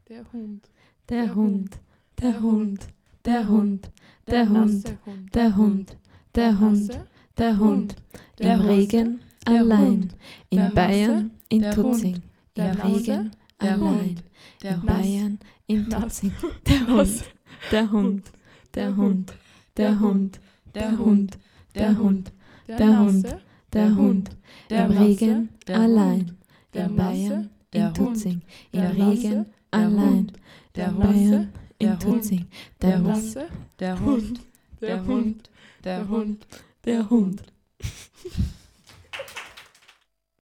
Der Hund. Der Hund. Der Hund. Der Hund. Der Hund. Der Hund. Der Hund. Der Hund. Im Regen allein. In Bayern, in Tutzing. Im Regen allein. In Bayern, in Tutzing. Der Hund. Der Hund. Der Hund. Der Hund. Der Hund. Der Hund. Der Hund. Der Hund. Im Regen allein. In Bayern, in Tutzing. Im Regen allein. Der Bayern, in Tutzing. Der Hund. Der Hund. Der Hund. Der Hund. Der Hund.